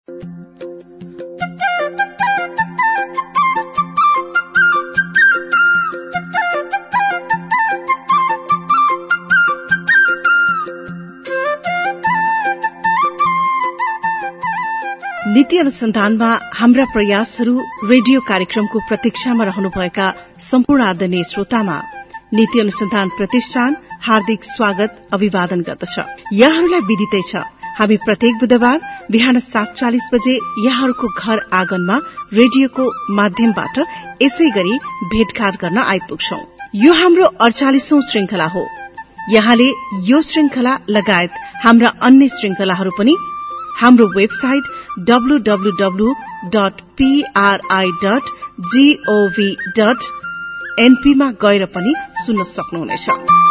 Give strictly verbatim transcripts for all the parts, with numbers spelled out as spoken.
नीति अनुसन्धानमा हाम्रा प्रयासहरू रेडियो कार्यक्रमको प्रतीक्षामा रहनुभएका सम्पूर्ण आदरणीय श्रोतामा नीति अनुसन्धान प्रतिष्ठान हार्दिक स्वागत अभिवादन गर्दछ। यहाँहरूलाई विदितै छ, हामी प्रत्येक बुधबार बिहान सात चालिस बजे यहाँहरूको घर आँगनमा रेडियोको माध्यमबाट यसै गरी भेटघाट गर्न आइपुग्छौं। यो हाम्रो अडचालिसौं श्रृंखला हो। यहाँले यो श्रृंखला लगायत हाम्रा अन्य श्रृंखलाहरू पनि हाम्रो website W W W dot P R I dot G O V dot N P मा गएर पनि सुन्न सक्नुहुनेछ।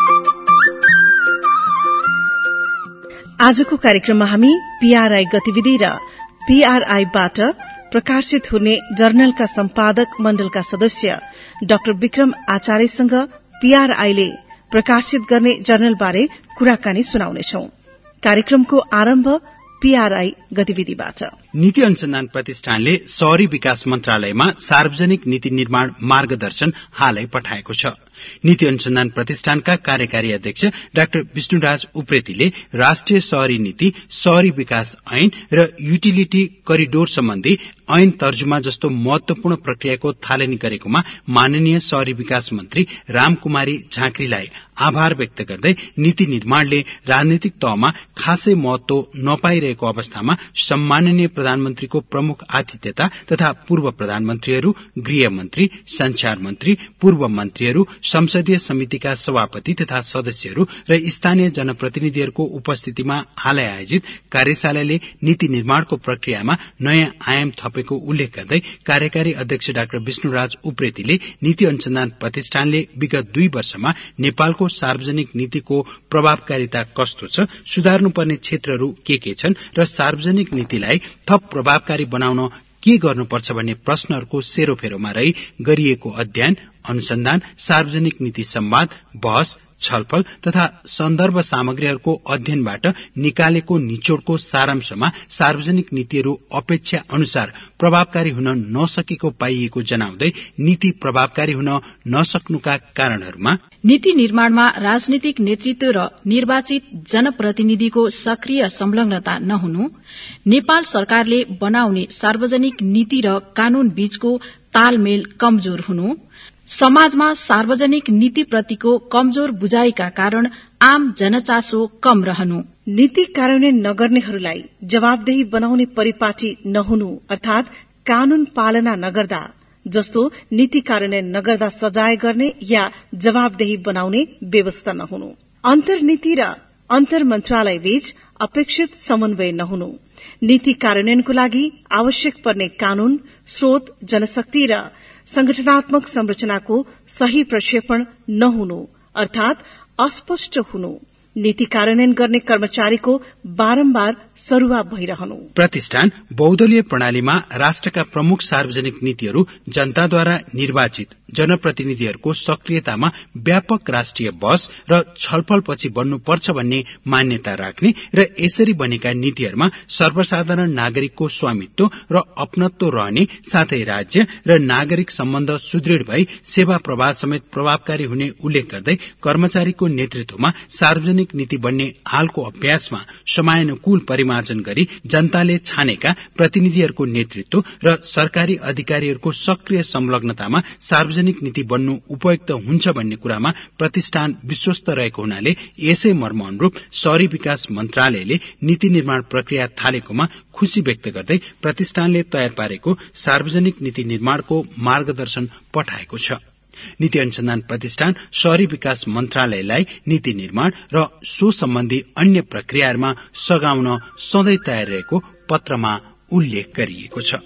आजको कार्यक्रममा हामी पीआरआई गतिविधि र पीआरआईबाट प्रकाशित हुने जर्नलका सम्पादक मण्डलका सदस्य डाक्टर विक्रम आचार्यसँग पीआरआईले प्रकाशित गर्ने जर्नलबारे कुराकानी सुनाउनेछौं। कार्यक्रमको आरम्भ पीआरआई गतिविधिबाट। नीति अनुसन्धान प्रतिष्ठानले शहरी विकास मन्त्रालयमा सार्वजनिक नीति निर्माण मार्गदर्शन हालै पठाएको छ। नीति अनुसन्धान प्रतिष्ठानका कार्यकारी अध्यक्ष डाक्टर विष्णुराज उप्रेतीले राष्ट्रिय शहरी नीति, शहरी विकास ऐन र युटिलिटी करिडोर सम्बन्धी ऐन तर्जुमा जस्तो महत्वपूर्ण प्रक्रियाको थालनी गरेकोमा माननीय शहरी विकास मन्त्री रामकुमारी झाँक्रीलाई आभार व्यक्त गर्दै नीति निर्माणले राजनैतिक तहमा खासै महत्व नपाइरहेको अवस्थामा सम्माननीय प्रधानमन्त्रीको प्रमुख आतिथ्यता तथा पूर्व प्रधानमन्त्रीहरू, गृह मन्त्री, संचार मन्त्री, पूर्व मन्त्रीहरू, संसदीय समितिका सभापति तथा सदस्यहरू र स्थानीय जनप्रतिनिधिहरूको उपस्थितिमा हालै आयोजित कार्यशालाले नीति निर्माणको प्रक्रियामा नयाँ आयाम थपेको उल्लेख गर्दै कार्यकारी अध्यक्ष डाक्टर विष्णुराज उप्रेतीले नीति अनुसन्धान प्रतिष्ठानले विगत दुई वर्षमा नेपालको सार्वजनिक नीतिको प्रभावकारिता कस्तो छ, सुधार्नुपर्ने क्षेत्रहरू के के छन् र सार्वजनिक नीतिलाई थप प्रभावकारी बनाउन के गर्नुपर्छ भन्ने प्रश्नहरूको सेरोफेरोमा रही गरिएको अध्ययन, अनुसन्धान, सार्वजनिक नीति संवाद, बहस, छलफल तथा सन्दर्भ सामग्रीहरूको अध्ययनबाट निकालेको निचोडको सारांशमा सार्वजनिक नीतिहरू अपेक्षा अनुसार प्रभावकारी हुन नसकेको पाइएको जनाउँदै नीति प्रभावकारी हुन नसक्नुका कारणहरूमा नीति निर्माणमा राजनीतिक नेतृत्व र निर्वाचित जनप्रतिनिधिको सक्रिय संलग्नता नहुनु, नेपाल सरकारले बनाउने सार्वजनिक नीति र कानून बीचको तालमेल कमजोर हुनु, समाजमा सार्वजनिक नीतिप्रतिको कमजोर बुझाइका कारण आम जनचासो कम रहनु, नीति कार्यान्वयन नगर्नेहरूलाई जवाबदेही बनाउने परिपाटी नहुनु अर्थात कानून पालना नगर्दा जस्तो नीति कार्यान्वयन नगर्दा सजाय गर्ने या जवाबदेही बनाउने व्यवस्था नहुनु, अन्तर्नीति र अन्तर मन्त्रालय बीच अपेक्षित समन्वय नहुनु, नीति कार्यान्वयनको लागि आवश्यक पर्ने कानून, स्रोत, जनशक्ति र संगठनात्मक संरचनाको सही प्रक्षेपण नहुनु अर्थात अस्पष्ट हुनु, नीति कार्यान्वयन गर्ने कर्मचारीको बारम्बार सरुवा भइरहनु। प्रतिष्ठान बहुदलीय प्रणालीमा राष्ट्रका प्रमुख सार्वजनिक नीतिहरू जनताद्वारा निर्वाचित जनप्रतिनिधिहरूको सक्रियतामा व्यापक राष्ट्रिय बहस र छलफलपछि बन्नुपर्छ भन्ने मान्यता राख्ने र यसरी बनेका नीतिहरूमा सर्वसाधारण नागरिकको स्वामित्व र अपनत्व रहने साथै राज्य र नागरिक सम्बन्ध सुदृढ़ भई सेवा प्रवाह समेत प्रभावकारी हुने उल्लेख गर्दै कर्मचारीको नेतृत्वमा सार्वजनिक नीति बन्ने हालको अभ्यासमा समयानुकूल परिमार्जन गरी जनताले छानेका प्रतिनिधिहरूको नेतृत्व र सरकारी अधिकारीहरूको सक्रिय संलग्नतामा सार्वजनिक नीति बन्नु उपयुक्त हुन्छ भन्ने कुरामा प्रतिष्ठान विश्वस्त रहेको हुनाले यसै मर्म अनुरूप शहरी विकास मन्त्रालयले नीति निर्माण प्रक्रिया थालेकोमा खुशी व्यक्त गर्दै प्रतिष्ठानले तयार पारेको सार्वजनिक नीति निर्माणको मार्गदर्शन पठाएको छ। नीति अनुसन्धान प्रतिष्ठान शहरी विकास मन्त्रालयलाई नीति निर्माण र सो सम्बन्धी अन्य प्रक्रियाहरूमा सघाउन सधैं तयार रहेको पत्रमा उल्लेख गरिएको छ।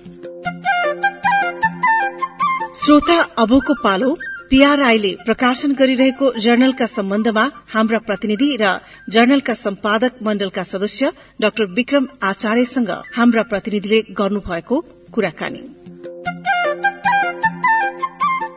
श्रोता, अबको पालो पीआरआईले प्रकाशन गरिरहेको जर्नलका सम्बन्धमा हाम्रा प्रतिनिधि र जर्नलका सम्पादक मण्डलका सदस्य डाक्टर विक्रम आचार्यसँग हाम्रा प्रतिनिधिले गर्नुभएको कुराकानी।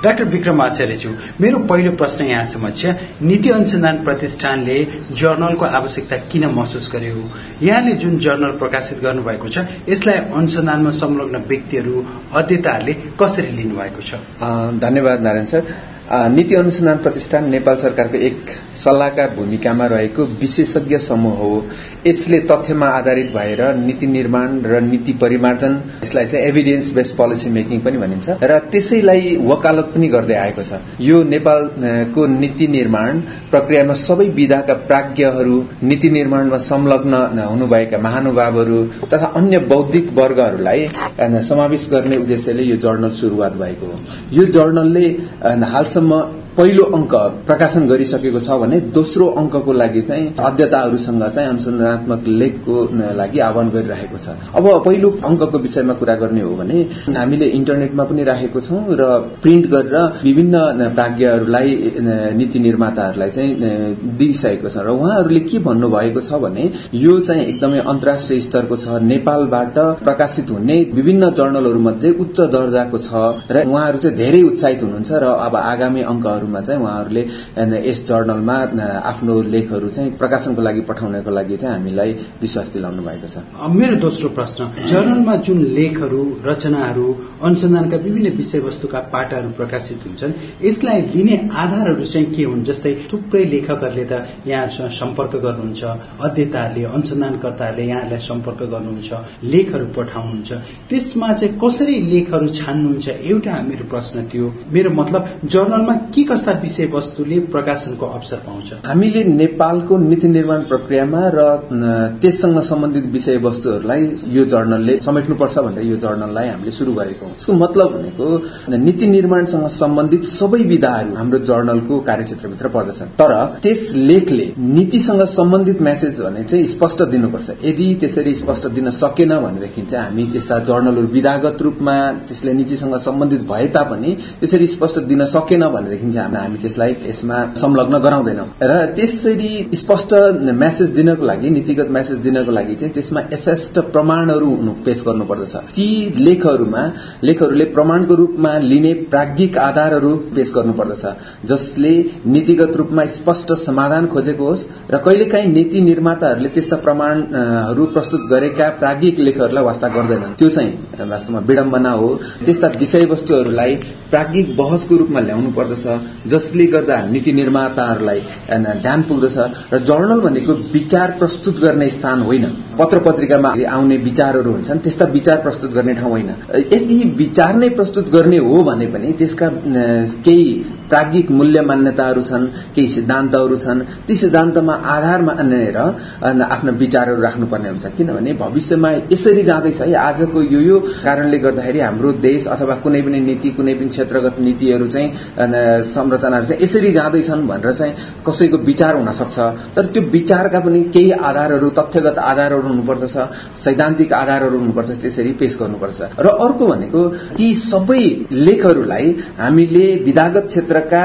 डाक्टर विक्रम आचार्यज्यू, मेरो पहिलो प्रश्न यहाँ समक्ष नीति अनुसन्धान प्रतिष्ठानले जर्नलको आवश्यकता किन महसुस गर्यो? यहाँले जुन जर्नल प्रकाशित गर्नुभएको छ यसलाई अनुसन्धानमा संलग्न व्यक्तिहरू, अध्येताहरूले कसरी लिनुभएको छ? धन्यवाद नारायण सर। नीति अनुसन्धान प्रतिष्ठान नेपाल सरकारको एक सल्लाहकार भूमिकामा रहेको विशेषज्ञ समूह हो। यसले तथ्यमा आधारित भएर नीति निर्माण र नीति परिमार्जन, यसलाई चाहिँ एभिडेन्स बेस्ड पोलिसी मेकिङ पनि भनिन्छ, र त्यसैलाई वकालत पनि गर्दै आएको छ। यो नेपालको नीति निर्माण प्रक्रियामा सबै विधाका प्राज्ञहरू, नीति निर्माणमा संलग्न हुनुभएका महानुभावहरू तथा अन्य बौद्धिक वर्गहरूलाई समावेश गर्ने उद्देश्यले यो जर्नल सुरुवात भएको हो। यो जर्नलले हाल पहिलो अंक प्रकाशन गरिसकेको छ भने दोस्रो अंकको लागि चाहिँ अध्येताहरूसँग चाहिँ अनुसन्धानात्मक लेखको लागि आह्वान गरिरहेको छ। अब पहिलो अंकको विषयमा कुरा गर्ने हो भने हामीले इन्टरनेटमा पनि राखेको छौं र प्रिन्ट गरेर विभिन्न प्राज्ञहरूलाई, नीति निर्माताहरूलाई चाहिँ दिइसकेको छ। र उहाँहरूले के भन्नु भएको छ भने यो चाहिँ एकदमै अन्तर्राष्ट्रिय स्तरको छ, नेपालबाट प्रकाशित हुने विभिन्न जर्नलहरू मध्ये उच्च दर्जाको छ र उहाँहरू चाहिँ धेरै उत्साहित हुनुहुन्छ र अब आगामी अंकहरू चाहिँ उहाँहरूले यस जर्नलमा आफ्नो लेखहरू चाहिँ प्रकाशनको लागि पठाउनको लागि चाहिँ हामीलाई विश्वास दिलाउनु भएको छ। मेरो दोस्रो प्रश्न, जर्नलमा जुन लेखहरू, रचनाहरू, अनुसन्धानका विभिन्न विषयवस्तुका पाटाहरू प्रकाशित हुन्छन्, यसलाई लिने आधारहरू चाहिँ के हुन्? जस्तै थुप्रै लेखकहरूले त यहाँसँग सम्पर्क गर्नुहुन्छ, अध्येताहरूले, अनुसन्धानकर्ताहरूले यहाँलाई सम्पर्क गर्नुहुन्छ, लेखहरू पठाउनुहुन्छ, त्यसमा चाहिँ कसरी लेखहरू छान्नुहुन्छ? एउटा मेरो प्रश्न थियो। मेरो मतलब जर्नलमा के कस्ता विषयवस्तुले प्रकाशनको अवसर पाउँछ? हामीले नेपालको नीति निर्माण प्रक्रियामा र त्यससँग सम्बन्धित विषयवस्तुहरूलाई यो जर्नलले समेट्नुपर्छ भनेर यो जर्नललाई हामीले सुरु गरेको हौं। यसको मतलब भनेको नीति निर्माणसँग सम्बन्धित सबै विधाहरू हाम्रो जर्नलको कार्यक्षेत्रभित्र पर्दछन्, तर त्यस लेखले नीतिसँग सम्बन्धित मेसेज भने चाहिँ स्पष्ट दिनुपर्छ। यदि त्यसरी स्पष्ट दिन सकेन भनेदेखि चाहिँ हामी त्यस्ता जर्नलहरू विधागत रूपमा त्यसले नीतिसँग सम्बन्धित भए तापनि त्यसरी स्पष्ट दिन सकेन भनेदेखि चाहिँ हामी त्यसलाई यसमा संलग्न गराउँदैनौं। र त्यसरी स्पष्ट मेसेज दिनको लागि, नीतिगत मेसेज दिनको लागि चाहिँ त्यसमा यथेष्ट प्रमाणहरू पेश गर्नुपर्दछ। ती लेखहरूमा लेखहरूले प्रमाणको रूपमा लिने प्राज्ञिक आधारहरू पेश गर्नुपर्दछ, जसले नीतिगत रूपमा स्पष्ट समाधान खोजेको होस् र कहिलेकाहीँ नीति निर्माताहरूले त्यस्ता प्रमाणहरू प्रस्तुत गरेका प्राज्ञिक लेखहरूलाई वास्ता गर्दैनन्। त्यो चाहिँ वास्तवमा विडम्बना हो। त्यस्ता विषयवस्तुहरूलाई प्राज्ञिक बहसको रूपमा ल्याउनु पर्दछ, जसले गर्दा नीति निर्माताहरूलाई ध्यान पुग्दछ। र जर्नल भनेको विचार प्रस्तुत गर्ने स्थान होइन, पत्र पत्रिकामा आउने विचारहरू हुन्छन् त्यस्ता विचार प्रस्तुत गर्ने ठाउँ होइन। यदि विचार नै प्रस्तुत गर्ने हो भने पनि त्यसका केही प्राज्ञिक मूल्य मान्यताहरू छन्, केही सिद्धान्तहरू छन्, ती सिद्धान्तमा आधार मानेर आफ्ना विचारहरू राख्नुपर्ने हुन्छ। किनभने भविष्यमा यसरी जाँदैछ, आजको यो यो कारणले गर्दाखेरि हाम्रो देश अथवा कुनै पनि नीति, कुनै पनि क्षेत्रगत नीतिहरू चाहिँ संरचनाहरू चाहिँ यसरी जाँदैछन् भनेर चाहिँ कसैको विचार हुन सक्छ, तर त्यो विचारका पनि केही आधारहरू, तथ्यगत आधारहरू हुनुपर्दछ, सैद्धान्तिक आधारहरू हुनुपर्छ, त्यसरी पेश गर्नुपर्छ। र अर्को भनेको ती सबै लेखहरूलाई हामीले विधागत क्षेत्र का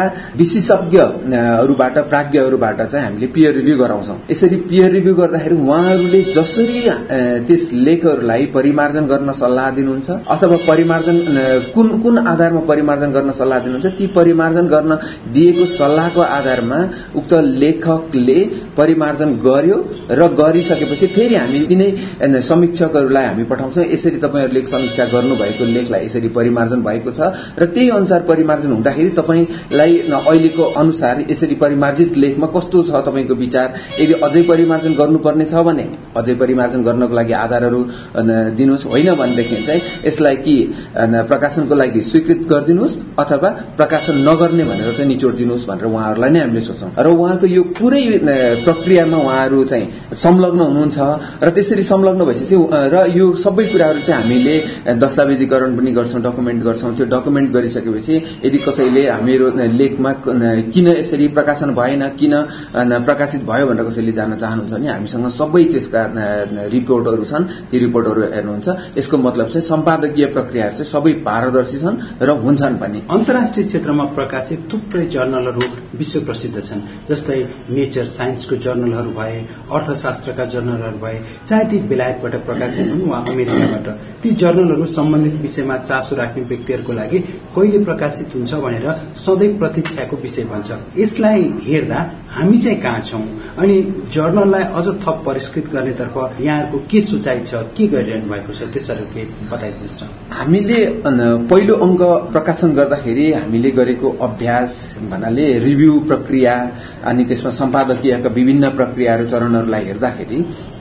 विशेषज्ञहरूबाट, प्राज्ञहरूबाट चाहिँ हामीले पियर रिभ्यू गराउँछौं। यसरी पियर रिभ्यू गर्दाखेरि उहाँहरूले जसरी त्यस लेखहरूलाई परिमार्जन गर्न सल्लाह दिनुहुन्छ अथवा परिमार्जन कुन कुन आधारमा परिमार्जन गर्न सल्लाह दिनुहुन्छ, ती परिमार्जन गर्न दिएको सल्लाहको आधारमा उक्त लेखकले परिमार्जन गर्यो र गरिसकेपछि फेरि हामी तिनै समीक्षकहरूलाई हामी पठाउँछौं। यसरी तपाईहरुले समीक्षा गर्नुभएको लेखलाई यसरी परिमार्जन भएको छ र त्यही अनुसार परिमार्जन हुँदाखेरि तपाईँ लाई अहिलेको अनुसार यसरी परिमार्जित लेखमा कस्तो छ तपाईको विचार, यदि अझै परिमार्जन गर्नुपर्ने छ भने अझै परिमार्जन गर्नको लागि आधारहरू दिनुस्, होइन भनेदेखि चाहिँ यसलाई कि प्रकाशनको लागि स्वीकृत गरिदिनुस् अथवा प्रकाशन नगर्ने भनेर चाहिँ निचोड दिनुस् भनेर उहाँहरूलाई नै हामीले सोच्छौं। र उहाँको यो पुरै प्रक्रियामा उहाँहरू चाहिँ संलग्न हुनुहुन्छ र त्यसरी संलग्न भएपछि र यो सबै कुराहरू चाहिँ हामीले दस्तावेजीकरण पनि गर्छौं, डकुमेन्ट गर्छौं। त्यो डकुमेन्ट गरिसकेपछि यदि कसैले हामीहरू लेखमा किन यसरी प्रकाशन भएन, किन प्रकाशित भयो भनेर कसैले जान्न चाहनुहुन्छ भने हामीसँग सबै त्यसका रिपोर्टहरू छन्। ती रिपोर्टहरू हेर्नुहुन्छ। यसको मतलब चाहिँ सम्पादकीय प्रक्रियाहरू चाहिँ सबै पारदर्शी छन् र हुन्छन् पनि। अन्तर्राष्ट्रिय क्षेत्रमा प्रकाशित थुप्रै जर्नलहरू विश्व प्रसिद्ध छन्, जस्तै नेचर साइन्सको जर्नलहरू भए, अर्थशास्त्रका जर्नलहरू भए, चाहे ती बेलायतबाट प्रकाशित हुन् वा अमेरिकाबाट। ती जर्नलहरू सम्बन्धित विषयमा चासो राख्ने व्यक्तिहरूको लागि कहिले प्रकाशित हुन्छ भनेर सधैँ प्रतीक्षाको विषय बन्छ। यसलाई हेर्दा हामी चाहिँ कहाँ छौं अनि जर्नललाई अझ थप परिष्कृत गर्नेतर्फ यहाँहरूको के सोचाइ छ, के गरिरहनु भएको छ, त्यसबारे के बताइदिनुहोस् न। हामीले पहिलो अङ्क प्रकाशन गर्दाखेरि हामीले गरेको अभ्यास भन्नाले रिभ्यू प्रक्रिया अनि त्यसमा सम्पादकीयका विभिन्न प्रक्रियाहरू चरणहरूलाई हेर्दाखेरि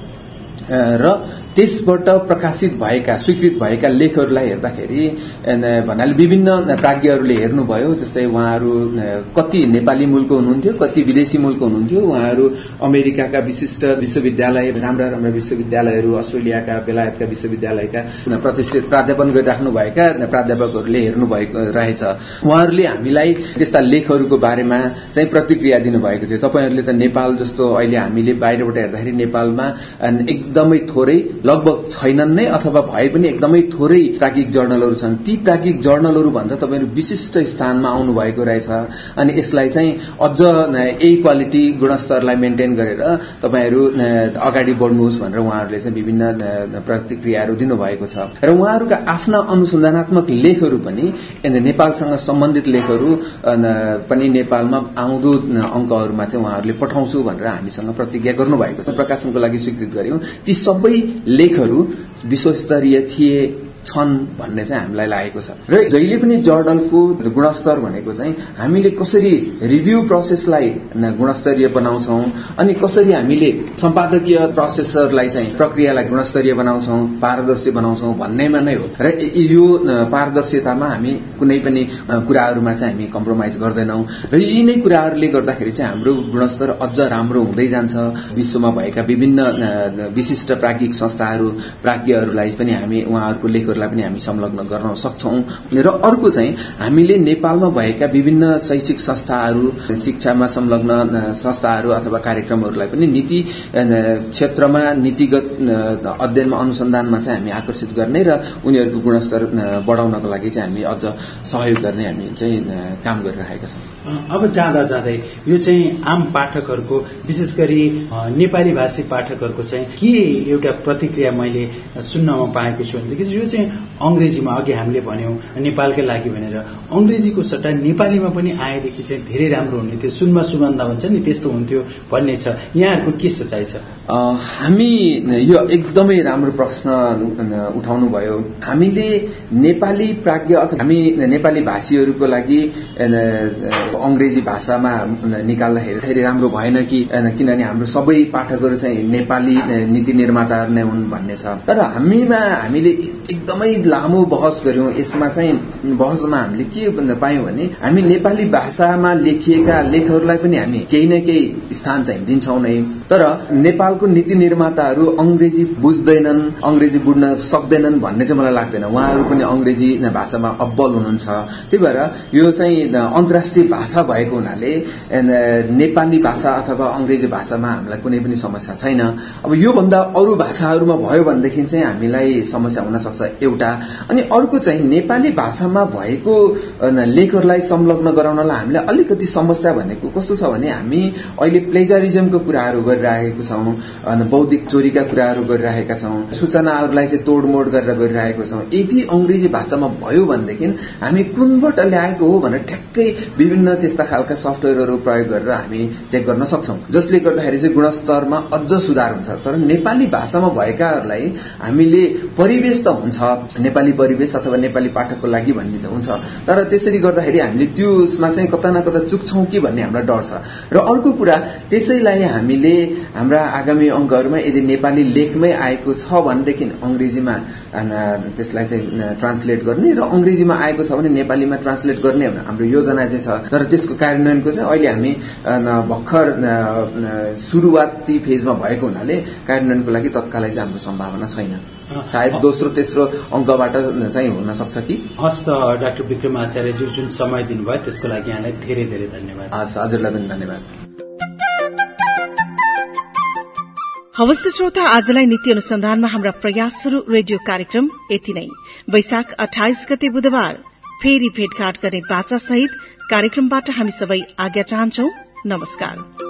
र त्यसबाट प्रकाशित भएका स्वीकृत भएका लेखहरूलाई हेर्दाखेरि भन्नाले विभिन्न प्राज्ञहरूले हेर्नुभयो। जस्तै उहाँहरू कति नेपाली मूलको हुनुहुन्थ्यो, कति विदेशी मूलको हुनुहुन्थ्यो। उहाँहरू अमेरिकाका विशिष्ट विश्वविद्यालय, राम्रा राम्रा विश्वविद्यालयहरू, अस्ट्रेलियाका, बेलायतका विश्वविद्यालयका प्रतिष्ठित प्राध्यापन गरिराख्नु भएका प्राध्यापकहरूले हेर्नु भएको रहेछ। उहाँहरूले हामीलाई त्यस्ता लेखहरूको बारेमा चाहिँ प्रतिक्रिया दिनुभएको थियो। तपाईहरूले त नेपाल जस्तो अहिले हामीले बाहिरबाट हेर्दाखेरि नेपालमा एकदमै थोरै, लगभग छैनन् नै अथवा भए पनि एकदमै थोरै प्राज्ञिक जर्नलहरू छन्। ती प्राज्ञिक जर्नलहरू भन्दा तपाईहरू विशिष्ट स्थानमा आउनु भएको रहेछ। अनि यसलाई चाहिँ अझ यही क्वालिटी गुणस्तरलाई मेन्टेन गरेर तपाईहरू अगाडि बढ्नुहोस् भनेर उहाँहरूले चाहिँ विभिन्न प्रतिक्रियाहरू दिनुभएको छ। र उहाँहरूका आफ्ना अनुसन्धानात्मक लेखहरू पनि नेपालसँग सम्बन्धित लेखहरू पनि नेपालमा आउँदो अङ्कहरूमा चाहिँ उहाँहरूले पठाउँछु भनेर हामीसँग प्रतिज्ञा गर्नुभएको छ। प्रकाशनको लागि स्वीकृत गर्यौं। ती सबै लेखहरू विश्वस्तरीय थिए छन् भन्ने चाहिँ हामीलाई लागेको छ। र जहिले पनि जर्नलको गुणस्तर भनेको चाहिँ हामीले कसरी रिभ्यू प्रोसेसलाई गुणस्तरीय बनाउँछौं अनि कसरी हामीले सम्पादकीय प्रोसेसरलाई चाहिँ प्रक्रियालाई गुणस्तरीय बनाउँछौं, पारदर्शी बनाउँछौं भन्नेमा नै हो। र यो पारदर्शितामा हामी कुनै पनि कुराहरूमा चाहिँ हामी कम्प्रोमाइज गर्दैनौं। र यी नै कुराहरूले गर्दाखेरि चाहिँ हाम्रो गुणस्तर अझ राम्रो हुँदै जान्छ। विश्वमा भएका विभिन्न विशिष्ट प्राज्ञिक संस्थाहरू, प्राज्ञहरूलाई पनि हामी उहाँहरूको लेख लाई पनि हामी संलग्न गर्न सक्छौं। र अर्को चाहिँ हामीले नेपालमा भएका विभिन्न शैक्षिक संस्थाहरू, शिक्षामा संलग्न संस्थाहरू अथवा कार्यक्रमहरूलाई पनि नीति क्षेत्रमा नीतिगत अध्ययनमा अनुसन्धानमा चाहिँ हामी आकर्षित गर्ने र उनीहरूको गुणस्तर बढाउनको लागि चाहिँ हामी अझ सहयोग गर्ने हामी चाहिँ काम गरिरहेका छौं। अब जाँदा जाँदै यो चाहिँ आम पाठकहरूको, विशेष गरी नेपाली भाषी पाठकहरूको चाहिँ के एउटा प्रतिक्रिया मैले सुन्नमा पाएको छु भनेदेखि यो चाहिँ अंग्रेजीमा, अघि हामीले भन्यौं नेपालकै लागि भनेर, अंग्रेजीको सट्टा नेपालीमा पनि आएदेखि चाहिँ धेरै राम्रो हुने थियो, सुनमा सुगन्ध भन्छ नि त्यस्तो हुन्थ्यो भन्ने छ। यहाँहरूको के सोचाइ छ? हामी यो एकदमै राम्रो प्रश्न उठाउनु भयो। हामीले नेपाली प्राज्ञ अथवा हामी नेपाली भाषीहरूको लागि अंग्रेजी भाषामा निकाल्दाखेरि धेरै राम्रो भएन कि, किनभने हाम्रो सबै पाठकहरू चाहिँ नेपाली नीति निर्माताहरू नै हुन् भन्ने छ। तर हामीमा हामीले एकदमै लामो बहस गर्यौं। यसमा चाहिँ बहसमा हामीले के भन्न पायौं भने हामी नेपाली भाषामा लेखिएका लेखहरूलाई पनि हामी केही न केही स्थान चाहिँ दिन्छौं नै। तर नेपालको नीति निर्माताहरू अंग्रेजी बुझ्दैनन्, अंग्रेजी बुझ्न सक्दैनन् भन्ने चाहिँ मलाई लाग्दैन। उहाँहरू पनि अंग्रेजी भाषामा अब्बल हुनुहुन्छ। त्यही भएर यो चाहिँ अन्तर्राष्ट्रिय भाषा भएको हुनाले नेपाली भाषा अथवा अंग्रेजी भाषामा हामीलाई कुनै पनि समस्या छैन। अब यो भन्दा अरू भाषाहरूमा भयो भनेदेखि चाहिँ हामीलाई समस्या हुन सक्छ एउटा। अनि अर्को चाहिँ नेपाली भाषामा भएको लेखहरूलाई संलग्न गराउनलाई हामीलाई अलिकति समस्या भनेको कस्तो छ भने हामी अहिले प्लेजरिजमको कुराहरू गरिरहेका छौं, बौद्धिक चोरीका कुराहरू गरिरहेका छौं, सूचनाहरूलाई चाहिँ तोडमोड गरेर गरिरहेका छौं। यदि अंग्रेजी भाषामा भयो भनेदेखि हामी कुनबाट ल्याएको हो भनेर ठ्याक्कै विभिन्न त्यस्ता खालका सफ्टवेयरहरू प्रयोग गरेर हामी चेक गर्न सक्छौं, जसले गर्दाखेरि चाहिँ गुणस्तरमा अझ सुधार हुन्छ। तर नेपाली भाषामा भएकाहरूलाई हामीले परिवेश त हुन्छ, नेपाली परिवेश अथवा नेपाली पाठकको लागि भन्ने त हुन्छ, तर त्यसरी गर्दाखेरि हामीले त्यसमा चाहिँ कता न कता चुक्छौं कि भन्ने हामीलाई डर छ। र अर्को कुरा, त्यसैलाई हामीले हाम्रा आगामी अंकहरूमा यदि नेपाली लेखमै आएको छ भनेदेखि अंग्रेजीमा त्यसलाई चाहिँ ट्रान्सलेट गर्ने र अंग्रेजीमा आएको छ भने नेपालीमा ट्रान्सलेट गर्ने हाम्रो योजना चाहिँ छ। तर त्यसको कार्यान्वयनको चाहिँ अहिले हामी भर्खर सुरुवाती फेजमा भएको हुनाले कार्यान्वयनको लागि तत्कालै चाहिँ हाम्रो सम्भावना छैन। सायद दोस्रो तेस्रो अङ्कबाट चाहिँ हुन सक्छ कि। हस् डाक्टर विक्रम आचार्यज्यू, जुन समय दिनुभयो त्यसको लागि यहाँलाई धेरै धेरै धन्यवाद। हस्, हजुरलाई पनि धन्यवाद। हवस् त श्रोता, आजलाई नीति अनुसन्धानमा हाम्रा प्रयासहरू रेडियो कार्यक्रम यति नै। वैशाख अठाइस गते बुधबार फेरि भेटघाट गर्ने बाचा सहित कार्यक्रमबाट हामी सबै आज्ञा चाहन्छौ। नमस्कार।